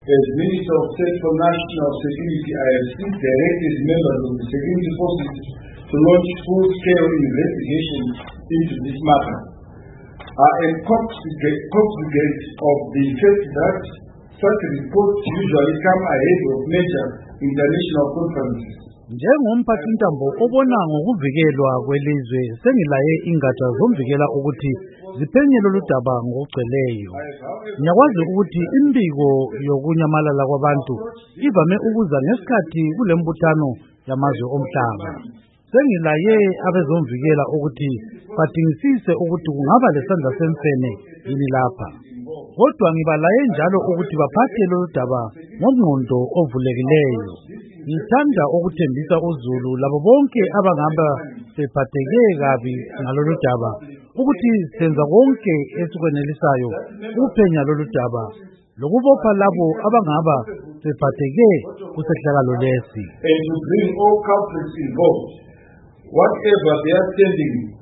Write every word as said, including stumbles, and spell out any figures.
As Minister of State for National Security, I have since directed members of the security forces to launch full-scale investigation into this matter. I am cognizant of the fact that such reports usually come ahead of major international conferences. Njengomphathintambo obona ngokuvikelwa kwelizwe sengilaye ingatsha zomvikela ukuthi ziphenye lolu daba ngokugcweleyo. Ngiyakwazi ukuthi imbiko yokunyamalala kwabantu ivame ukuza ngesikhathi kulembuthano yamazwe omhlaba. Sengilaye abezomvikela ukuthi badingisise ukuthi kungaba lesandla semfene yini lapha. Kodwa ngibalaye njalo ukuthi baphathe lolu daba ngomqondo ovulekileyo. Ngithanda ukuthembisa uZulu labo bonke abangaba bephatheke kabi ngalolu daba ukuthi senza konke esikwenelisayo ukuphenya lolu daba lokubopha labo abangaba bephatheke kusehlakalo lesi. And to bring all culprits involved, whatever they are standing